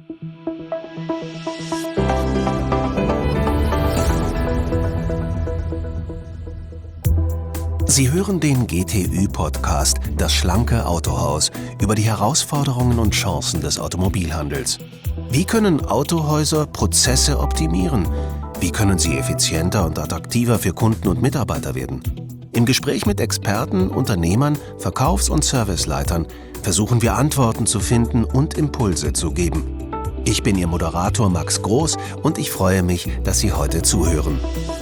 Sie hören den GTÜ-Podcast Das schlanke Autohaus über die Herausforderungen und Chancen des Automobilhandels. Wie können Autohäuser Prozesse optimieren? Wie können sie effizienter und attraktiver für Kunden und Mitarbeiter werden? Im Gespräch mit Experten, Unternehmern, Verkaufs- und Serviceleitern versuchen wir Antworten zu finden und Impulse zu geben. Ich bin Ihr Moderator Max Groß und ich freue mich, dass Sie heute zuhören.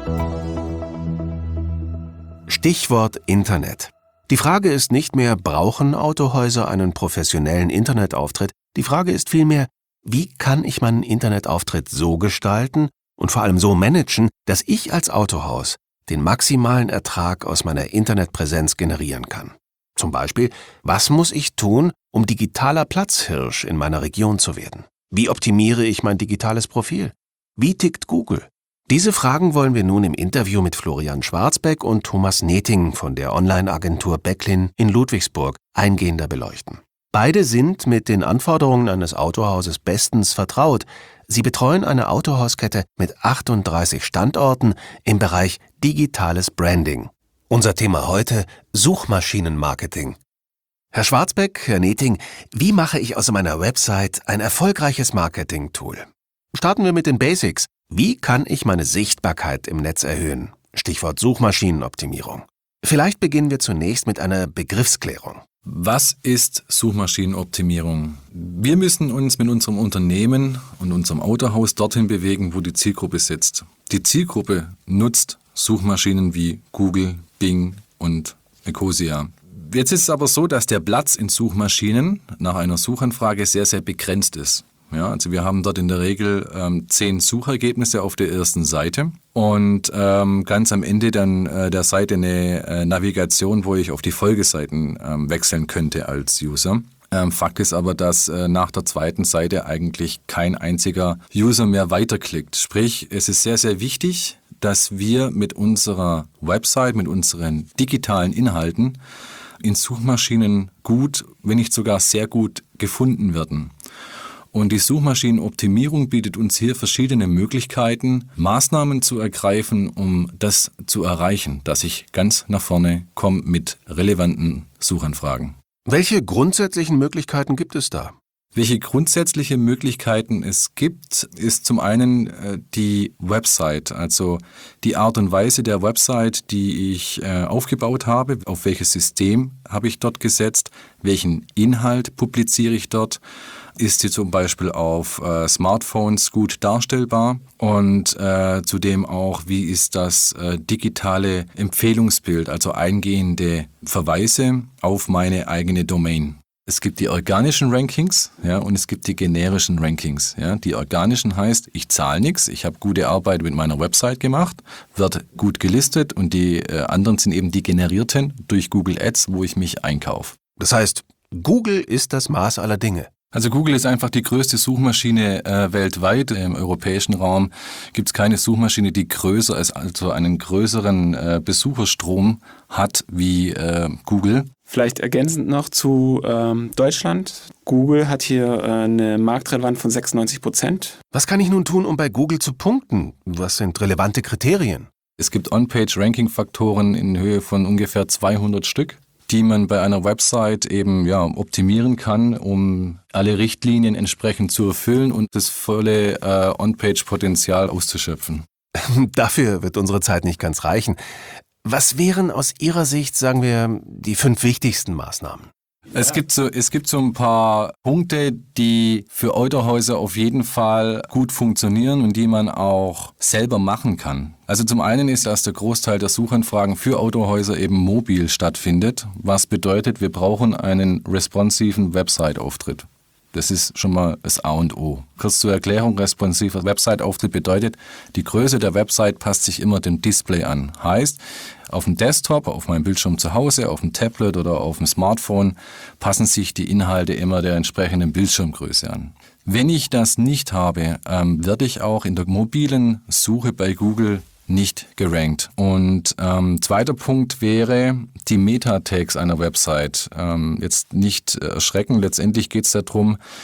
Stichwort Internet. Die Frage ist nicht mehr, brauchen Autohäuser einen professionellen Internetauftritt? Die Frage ist vielmehr, wie kann ich meinen Internetauftritt so gestalten und vor allem so managen, dass ich als Autohaus den maximalen Ertrag aus meiner Internetpräsenz generieren kann? Zum Beispiel, was muss ich tun, um digitaler Platzhirsch in meiner Region zu werden? Wie optimiere ich mein digitales Profil? Wie tickt Google? Diese Fragen wollen wir nun im Interview mit Florian Schwarzbeck und Thomas Neting von der Online-Agentur Becklin in Ludwigsburg eingehender beleuchten. Beide sind mit den Anforderungen eines Autohauses bestens vertraut. Sie betreuen eine Autohauskette mit 38 Standorten im Bereich digitales Branding. Unser Thema heute: Suchmaschinenmarketing. Herr Schwarzbeck, Herr Neting, wie mache ich aus meiner Website ein erfolgreiches Marketing-Tool? Starten wir mit den Basics. Wie kann ich meine Sichtbarkeit im Netz erhöhen? Stichwort Suchmaschinenoptimierung. Vielleicht beginnen wir zunächst mit einer Begriffsklärung. Was ist Suchmaschinenoptimierung? Wir müssen uns mit unserem Unternehmen und unserem Autohaus dorthin bewegen, wo die Zielgruppe sitzt. Die Zielgruppe nutzt Suchmaschinen wie Google, Bing und Ecosia. Jetzt ist es aber so, dass der Platz in Suchmaschinen nach einer Suchanfrage sehr, sehr begrenzt ist. Ja, also wir haben dort in der Regel 10 Suchergebnisse auf der ersten Seite und ganz am Ende dann der Seite eine Navigation, wo ich auf die Folgeseiten wechseln könnte als User. Fakt ist aber, dass nach der zweiten Seite eigentlich kein einziger User mehr weiterklickt. Sprich, es ist sehr, sehr wichtig, dass wir mit unserer Website, mit unseren digitalen Inhalten in Suchmaschinen gut, wenn nicht sogar sehr gut gefunden werden. Und die Suchmaschinenoptimierung bietet uns hier verschiedene Möglichkeiten, Maßnahmen zu ergreifen, um das zu erreichen, dass ich ganz nach vorne komme mit relevanten Suchanfragen. Welche grundsätzlichen Möglichkeiten gibt es da? Welche grundsätzliche Möglichkeiten es gibt, ist zum einen die Website, also die Art und Weise der Website, die ich aufgebaut habe, auf welches System habe ich dort gesetzt, welchen Inhalt publiziere ich dort. Ist sie zum Beispiel auf Smartphones gut darstellbar und zudem auch, wie ist das digitale Empfehlungsbild, also eingehende Verweise auf meine eigene Domain. Es gibt die organischen Rankings, ja, und es gibt die generischen Rankings. Ja. Die organischen heißt, ich zahle nichts, ich habe gute Arbeit mit meiner Website gemacht, wird gut gelistet, und die anderen sind eben die generierten durch Google Ads, wo ich mich einkaufe. Das heißt, Google ist das Maß aller Dinge. Also Google ist einfach die größte Suchmaschine weltweit. Im europäischen Raum gibt es keine Suchmaschine, die größer ist, also einen größeren Besucherstrom hat wie Google. Vielleicht ergänzend noch zu Deutschland. Google hat hier eine Marktrelevanz von 96%. Was kann ich nun tun, um bei Google zu punkten? Was sind relevante Kriterien? Es gibt On-Page-Ranking-Faktoren in Höhe von ungefähr 200 Stück, die man bei einer Website eben optimieren kann, um alle Richtlinien entsprechend zu erfüllen und das volle On-Page-Potenzial auszuschöpfen. Dafür wird unsere Zeit nicht ganz reichen. Was wären aus Ihrer Sicht, sagen wir, die 5 wichtigsten Maßnahmen? Es gibt so ein paar Punkte, die für Autohäuser auf jeden Fall gut funktionieren und die man auch selber machen kann. Also zum einen ist, dass der Großteil der Suchanfragen für Autohäuser eben mobil stattfindet, was bedeutet, wir brauchen einen responsiven Website-Auftritt. Das ist schon mal das A und O. Kurz zur Erklärung, responsiver Website-Auftritt bedeutet, die Größe der Website passt sich immer dem Display an. Heißt, auf dem Desktop, auf meinem Bildschirm zu Hause, auf dem Tablet oder auf dem Smartphone passen sich die Inhalte immer der entsprechenden Bildschirmgröße an. Wenn ich das nicht habe, werde ich auch in der mobilen Suche bei Google nicht gerankt. Und zweiter Punkt wäre die Meta-Tags einer Website. Jetzt nicht erschrecken, letztendlich geht es darum,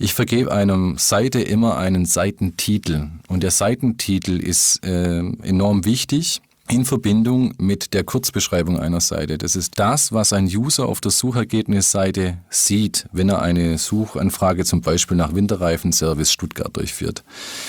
Ich vergebe einer Seite immer einen Seitentitel und der Seitentitel ist enorm wichtig in Verbindung mit der Kurzbeschreibung einer Seite. Das ist das, was ein User auf der Suchergebnisseite sieht, wenn er eine Suchanfrage zum Beispiel nach Winterreifenservice Stuttgart durchführt.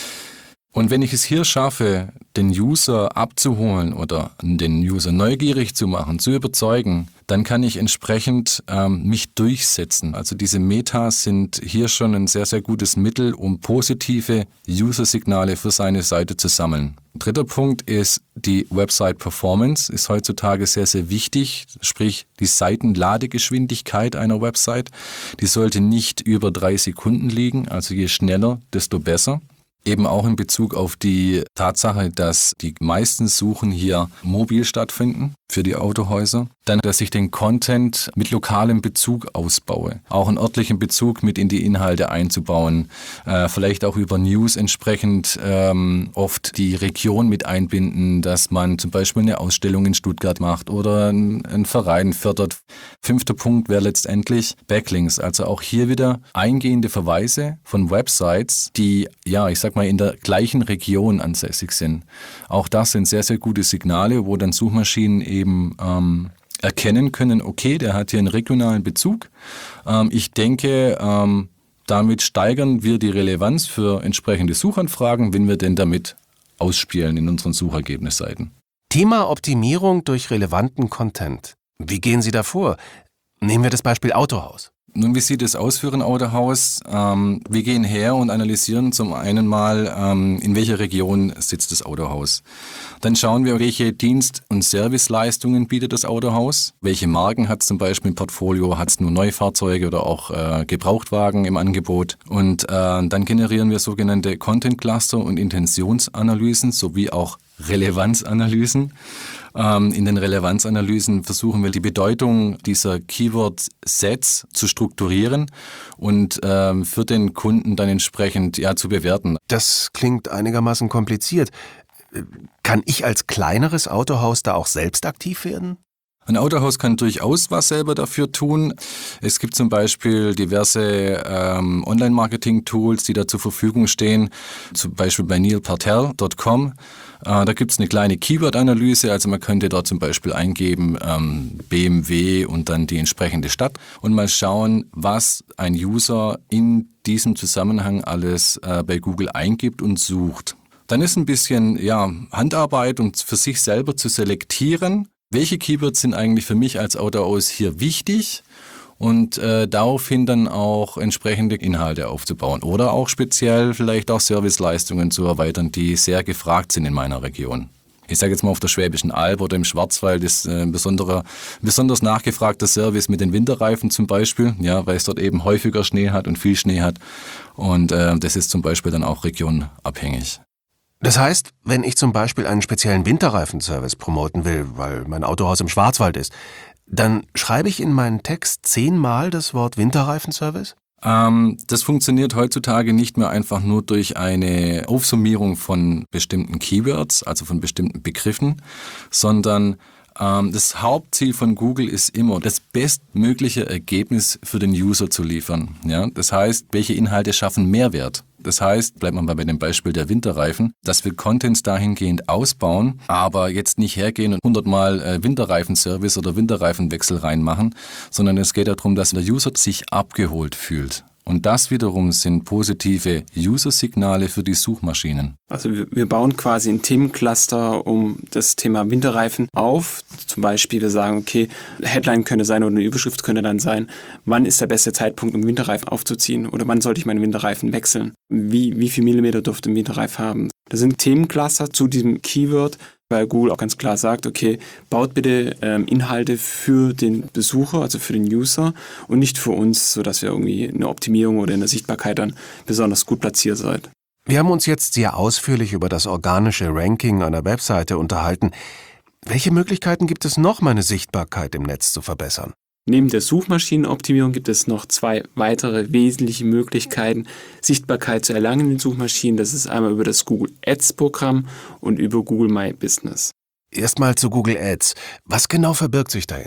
Und wenn ich es hier schaffe, den User abzuholen oder den User neugierig zu machen, zu überzeugen, dann kann ich entsprechend mich durchsetzen. Also diese Metas sind hier schon ein sehr, sehr gutes Mittel, um positive User-Signale für seine Seite zu sammeln. Dritter Punkt ist die Website-Performance, ist heutzutage sehr, sehr wichtig, sprich die Seitenladegeschwindigkeit einer Website. Die sollte nicht über 3 Sekunden liegen, also je schneller, desto besser. Eben auch in Bezug auf die Tatsache, dass die meisten Suchen hier mobil stattfinden für die Autohäuser. Dann, dass ich den Content mit lokalem Bezug ausbaue. Auch einen örtlichen Bezug mit in die Inhalte einzubauen. Vielleicht auch über News entsprechend oft die Region mit einbinden, dass man zum Beispiel eine Ausstellung in Stuttgart macht oder einen Verein fördert. 5. Punkt wäre letztendlich Backlinks. Also auch hier wieder eingehende Verweise von Websites, die, ja, ich sag mal, in der gleichen Region ansässig sind. Auch das sind sehr, sehr gute Signale, wo dann Suchmaschinen eben erkennen können, okay, der hat hier einen regionalen Bezug. Ich denke, damit steigern wir die Relevanz für entsprechende Suchanfragen, wenn wir denn damit ausspielen in unseren Suchergebnisseiten. Thema Optimierung durch relevanten Content. Wie gehen Sie da vor? Nehmen wir das Beispiel Autohaus. Nun, wie sieht es aus für ein Autohaus? Wir gehen her und analysieren zum einen mal, in welcher Region sitzt das Autohaus. Dann schauen wir, welche Dienst- und Serviceleistungen bietet das Autohaus. Welche Marken hat es zum Beispiel im Portfolio? Hat es nur Neufahrzeuge oder auch Gebrauchtwagen im Angebot? Und dann generieren wir sogenannte Content-Cluster und Intentionsanalysen sowie auch Relevanzanalysen. In den Relevanzanalysen versuchen wir die Bedeutung dieser Keyword-Sets zu strukturieren und für den Kunden dann entsprechend zu bewerten. Das klingt einigermaßen kompliziert. Kann ich als kleineres Autohaus da auch selbst aktiv werden? Ein Autohaus kann durchaus was selber dafür tun. Es gibt zum Beispiel diverse Online-Marketing-Tools, die da zur Verfügung stehen, zum Beispiel bei neilpatel.com. Da gibt es eine kleine Keyword-Analyse, also man könnte dort zum Beispiel eingeben BMW und dann die entsprechende Stadt und mal schauen, was ein User in diesem Zusammenhang alles bei Google eingibt und sucht. Dann ist ein bisschen Handarbeit, um für sich selber zu selektieren, welche Keywords sind eigentlich für mich als Autohaus hier wichtig und daraufhin dann auch entsprechende Inhalte aufzubauen oder auch speziell vielleicht auch Serviceleistungen zu erweitern, die sehr gefragt sind in meiner Region. Ich sage jetzt mal auf der Schwäbischen Alb oder im Schwarzwald ist ein besonders nachgefragter Service mit den Winterreifen zum Beispiel, weil es dort eben häufiger Schnee hat und viel Schnee hat und das ist zum Beispiel dann auch regionabhängig. Das heißt, wenn ich zum Beispiel einen speziellen Winterreifenservice promoten will, weil mein Autohaus im Schwarzwald ist, dann schreibe ich in meinen Text 10-mal das Wort Winterreifenservice? Das funktioniert heutzutage nicht mehr einfach nur durch eine Aufsummierung von bestimmten Keywords, also von bestimmten Begriffen, sondern das Hauptziel von Google ist immer, das bestmögliche Ergebnis für den User zu liefern. Ja? Das heißt, welche Inhalte schaffen Mehrwert? Das heißt, bleibt man mal bei dem Beispiel der Winterreifen, dass wir Contents dahingehend ausbauen, aber jetzt nicht hergehen und 100-mal Winterreifenservice oder Winterreifenwechsel reinmachen, sondern es geht darum, dass der User sich abgeholt fühlt. Und das wiederum sind positive User-Signale für die Suchmaschinen. Also wir bauen quasi ein Themencluster um das Thema Winterreifen auf. Zum Beispiel wir sagen, okay, Headline könnte sein oder eine Überschrift könnte dann sein, wann ist der beste Zeitpunkt, um Winterreifen aufzuziehen oder wann sollte ich meinen Winterreifen wechseln? Wie viel Millimeter dürfte ein Winterreif haben? Das sind Themencluster zu diesem Keyword, weil Google auch ganz klar sagt, okay, baut bitte Inhalte für den Besucher, also für den User und nicht für uns, sodass wir irgendwie eine Optimierung oder in der Sichtbarkeit dann besonders gut platziert seid. Wir haben uns jetzt sehr ausführlich über das organische Ranking einer Webseite unterhalten. Welche Möglichkeiten gibt es noch, meine Sichtbarkeit im Netz zu verbessern? Neben der Suchmaschinenoptimierung gibt es noch 2 weitere wesentliche Möglichkeiten, Sichtbarkeit zu erlangen in den Suchmaschinen. Das ist einmal über das Google Ads Programm und über Google My Business. Erstmal zu Google Ads. Was genau verbirgt sich dahinter?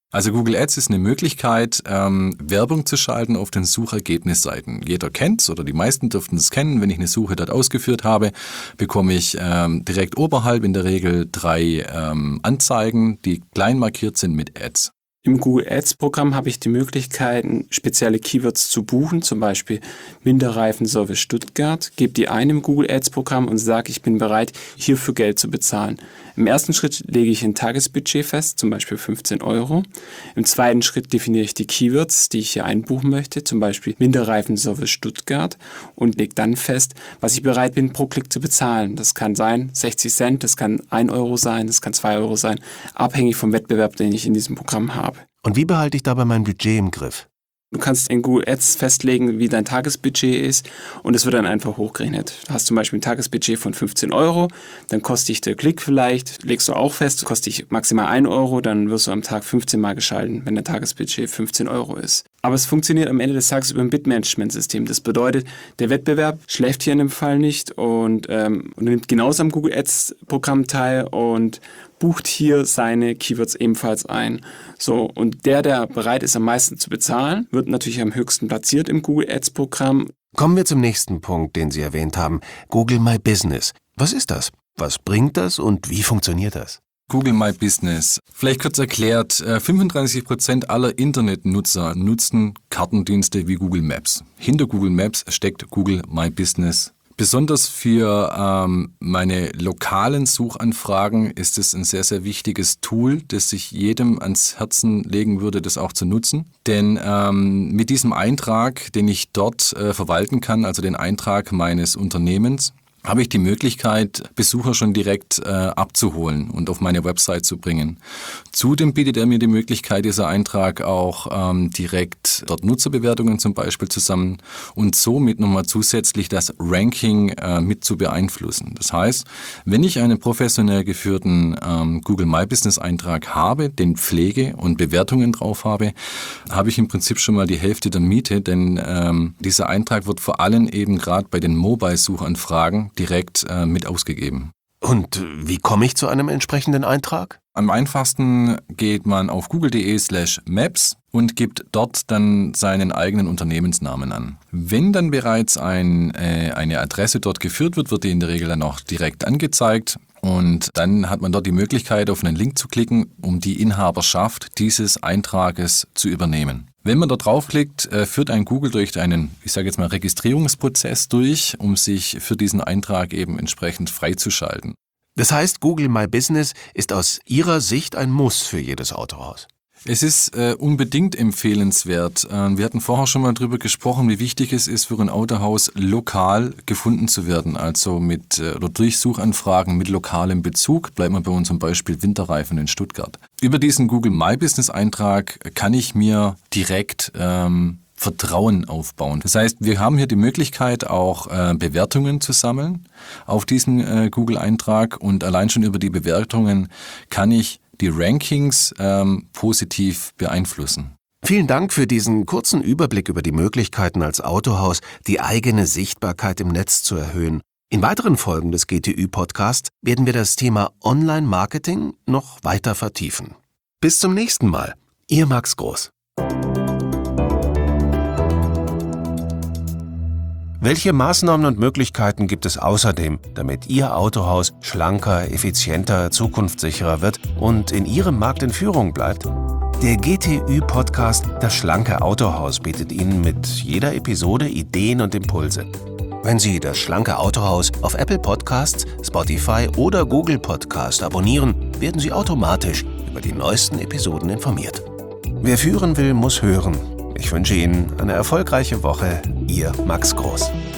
Also Google Ads ist eine Möglichkeit, Werbung zu schalten auf den Suchergebnisseiten. Jeder kennt's oder die meisten dürften es kennen. Wenn ich eine Suche dort ausgeführt habe, bekomme ich direkt oberhalb in der Regel 3 Anzeigen, die klein markiert sind mit Ads. Im Google Ads-Programm habe ich die Möglichkeit, spezielle Keywords zu buchen, zum Beispiel Winterreifen-Service Stuttgart. Gebe die ein im Google Ads-Programm und sage, ich bin bereit, hierfür Geld zu bezahlen. Im ersten Schritt lege ich ein Tagesbudget fest, zum Beispiel 15 €. Im zweiten Schritt definiere ich die Keywords, die ich hier einbuchen möchte, zum Beispiel Winterreifen-Service Stuttgart, und lege dann fest, was ich bereit bin, pro Klick zu bezahlen. Das kann sein 60 Cent, das kann 1 € sein, das kann 2 € sein, abhängig vom Wettbewerb, den ich in diesem Programm habe. Und wie behalte ich dabei mein Budget im Griff? Du kannst in Google Ads festlegen, wie dein Tagesbudget ist, und es wird dann einfach hochgerechnet. Du hast zum Beispiel ein Tagesbudget von 15 €, dann kostet dich der Klick vielleicht, legst du auch fest, kostet dich maximal 1 €, dann wirst du am Tag 15 Mal geschalten, wenn dein Tagesbudget 15 € ist. Aber es funktioniert am Ende des Tages über ein Bid-Management-System. Das bedeutet, der Wettbewerb schläft hier in dem Fall nicht und nimmt genauso am Google Ads-Programm teil und bucht hier seine Keywords ebenfalls ein. So, und der bereit ist, am meisten zu bezahlen, wird natürlich am höchsten platziert im Google Ads-Programm. Kommen wir zum nächsten Punkt, den Sie erwähnt haben. Google My Business. Was ist das? Was bringt das und wie funktioniert das? Google My Business. Vielleicht kurz erklärt, 35% aller Internetnutzer nutzen Kartendienste wie Google Maps. Hinter Google Maps steckt Google My Business. Besonders für meine lokalen Suchanfragen ist es ein sehr, sehr wichtiges Tool, das ich jedem ans Herzen legen würde, das auch zu nutzen. Denn mit diesem Eintrag, den ich dort verwalten kann, also den Eintrag meines Unternehmens, habe ich die Möglichkeit, Besucher schon direkt abzuholen und auf meine Website zu bringen. Zudem bietet er mir die Möglichkeit, dieser Eintrag auch direkt dort Nutzerbewertungen zum Beispiel zu sammeln und somit nochmal zusätzlich das Ranking mit zu beeinflussen. Das heißt, wenn ich einen professionell geführten Google My Business Eintrag habe, den pflege und Bewertungen drauf habe, habe ich im Prinzip schon mal die Hälfte der Miete, denn dieser Eintrag wird vor allem eben gerade bei den Mobile-Suchanfragen direkt mit ausgegeben. Und wie komme ich zu einem entsprechenden Eintrag? Am einfachsten geht man auf google.de/maps und gibt dort dann seinen eigenen Unternehmensnamen an. Wenn dann bereits eine Adresse dort geführt wird, wird die in der Regel dann auch direkt angezeigt. Und dann hat man dort die Möglichkeit, auf einen Link zu klicken, um die Inhaberschaft dieses Eintrages zu übernehmen. Wenn man da draufklickt, führt ein Google durch einen, ich sage jetzt mal, Registrierungsprozess durch, um sich für diesen Eintrag eben entsprechend freizuschalten. Das heißt, Google My Business ist aus Ihrer Sicht ein Muss für jedes Autohaus. Es ist unbedingt empfehlenswert. Wir hatten vorher schon mal drüber gesprochen, wie wichtig es ist, für ein Autohaus lokal gefunden zu werden, also oder durch Suchanfragen mit lokalem Bezug. Bleibt man bei uns zum Beispiel Winterreifen in Stuttgart. Über diesen Google My Business Eintrag kann ich mir direkt Vertrauen aufbauen. Das heißt, wir haben hier die Möglichkeit, auch Bewertungen zu sammeln auf diesen Google-Eintrag, und allein schon über die Bewertungen kann ich die Rankings positiv beeinflussen. Vielen Dank für diesen kurzen Überblick über die Möglichkeiten als Autohaus, die eigene Sichtbarkeit im Netz zu erhöhen. In weiteren Folgen des GTÜ-Podcasts werden wir das Thema Online-Marketing noch weiter vertiefen. Bis zum nächsten Mal. Ihr Max Groß. Welche Maßnahmen und Möglichkeiten gibt es außerdem, damit Ihr Autohaus schlanker, effizienter, zukunftssicherer wird und in Ihrem Markt in Führung bleibt? Der GTÜ-Podcast Das schlanke Autohaus bietet Ihnen mit jeder Episode Ideen und Impulse. Wenn Sie das schlanke Autohaus auf Apple Podcasts, Spotify oder Google Podcast abonnieren, werden Sie automatisch über die neuesten Episoden informiert. Wer führen will, muss hören. Ich wünsche Ihnen eine erfolgreiche Woche. Ihr Max Groß.